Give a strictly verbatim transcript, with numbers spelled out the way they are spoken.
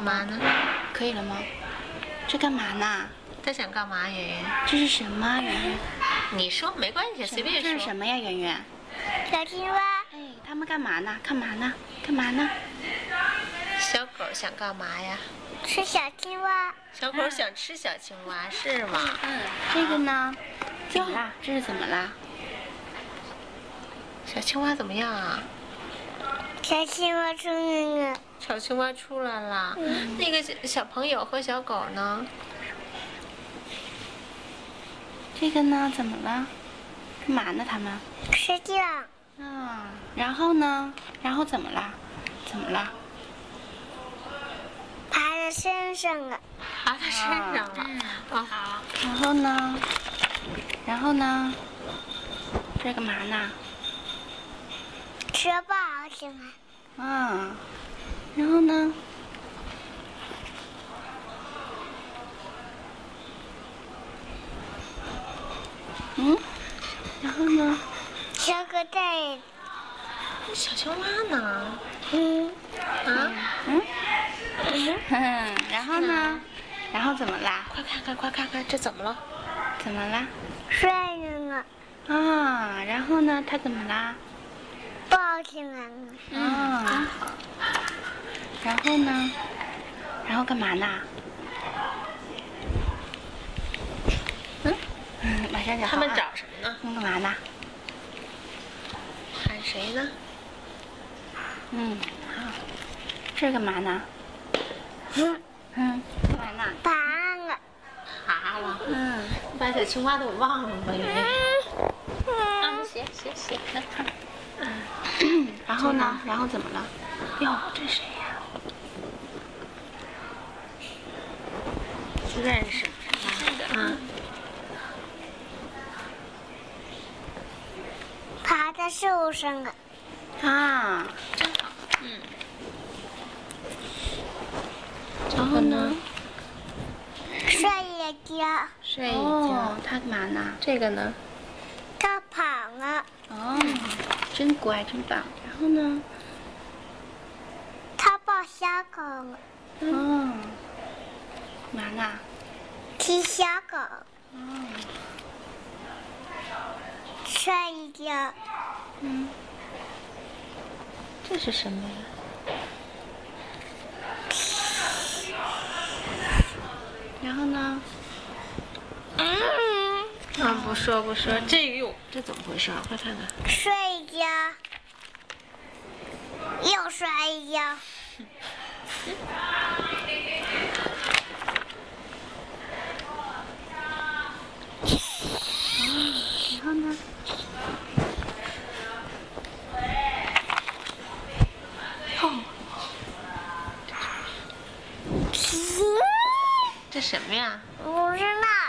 干嘛呢？ 可以了吗？这干嘛呢？ 他想干嘛，圆圆？ 这是什么，圆圆？ 你说没关系，随便说。 这是什么呀，圆圆？ 小青蛙。 哎，他们干嘛呢？干嘛呢？干嘛呢？ 小狗想干嘛呀？ 吃小青蛙。 小狗想吃小青蛙，是吗？ 嗯，这个呢？怎么啦？这是怎么啦？ 小青蛙怎么样啊？ 小青蛙出来了。 小青蛙出来了。嗯、那个小朋友和小狗呢？ 这个呢？怎么了？干嘛呢？他们睡觉。 嗯，然后呢？然后怎么啦？怎么了？ 爬在身上了。 爬在身上了。 嗯、 哦，好。 然后呢？然后呢？这干嘛呢？ 吃饱起来。 嗯，然后呢？嗯，然后呢？ 小狗在。 小青蛙呢？ 嗯。 啊？ 嗯。嗯。然后呢？然后怎么啦？ 快看看，快看看，这怎么了？ 怎么啦？ 睡着了。 啊，然后呢？它怎么啦？ 抱起来了。 嗯。真好。然后呢？然后干嘛呢？嗯。马上就好。 他们找什么呢？ 他们干嘛呢？ 喊谁呢？ 嗯，好。这干嘛呢？ 嗯。 嗯，干嘛呢？ 爬了。 爬了。 嗯。 把小青蛙都忘了吧，圆圆。嗯。行行行，来看。 嗯。然后呢？然后怎么了？哟，这谁呀？ 认识是吧？嗯。 爬在树上了。 啊， 真好。嗯。 然后呢？ 睡了觉。 睡一觉。 哦，他干嘛呢？ 这个呢？ 它跑了。 哦，真乖，真棒。然后呢？ 它抱小狗了。 哦，干嘛呢？ 踢小狗。 哦， 睡一觉。 嗯， 这是什么呀？ 然后呢？ 嗯。 啊，不说不说，这个哟，这怎么回事？快看看。 睡一觉。又睡一觉。 然后呢？哦， 这什么呀？ 不知道。